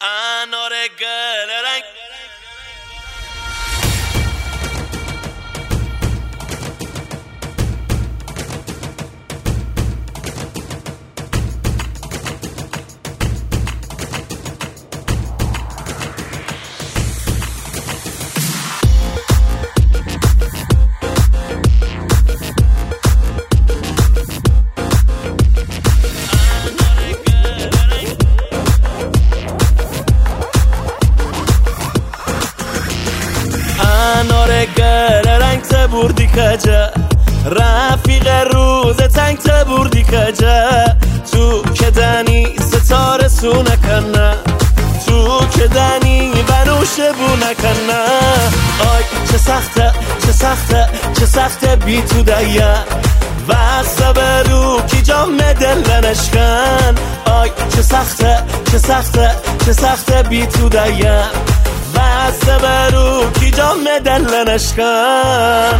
انار گل رنگ انار گل رنگ تبوردی کجا رفیق روز تنگ تبوردی کجا تو که دنی ستاره سو نکنه تو که دنی بنوشه بو نکنه آی چه سخته چه سخته چه سخته بی تو دیا و صبرو کی جام دل نشکن آی چه سخته چه سخته چه سخته بی تو دیا و صبرو کی جام دل نشکن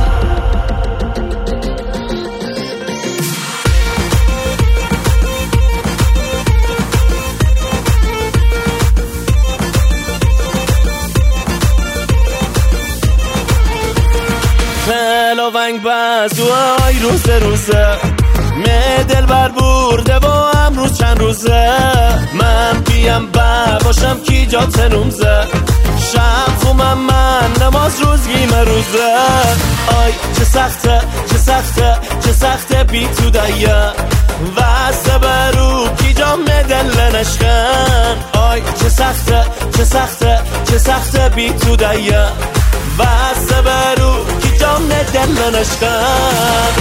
ونگ بازو آی روزه دل بر برده با امروز چند روزه من بیم باشم کی جا تنومزه شب خومم من نماز روزگی مروزه آی چه سخته چه سخته چه سخته بی تو دیا و صبرو کی جام دل نشکن آی چه سخته چه سخته چه سخته بی تو دیا و صبرو کی جام دل نشکن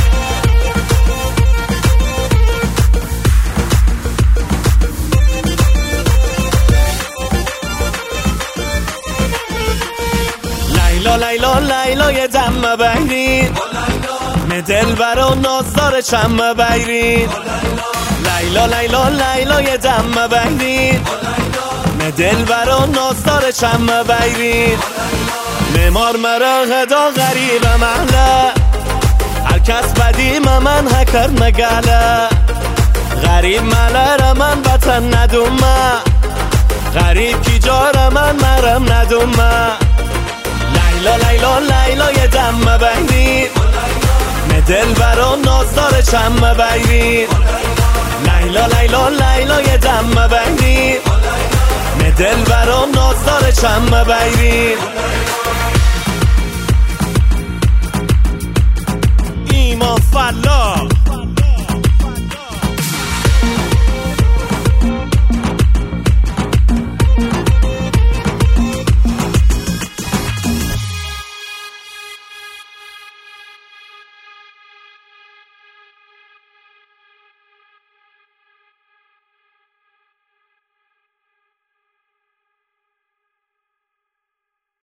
لیلا لیلا یه دم بگیرین دل برا نازدار چم بگیرین لیلا لیلا لیلا یه دم بگیرین دل برا نازدار چم بگیرین نمار مرا غدا غریب محله هر کس بدی من هکر مگله غریب مله را من بطن ندومه غریب کی جار من مرم ندومه لیلا لیلا لیلا یه دم بگیرین دل برا نازدار چم بگیرین لیلا لیلا لیلا یه دم بگیرین دل برا نازدار چم بگیرین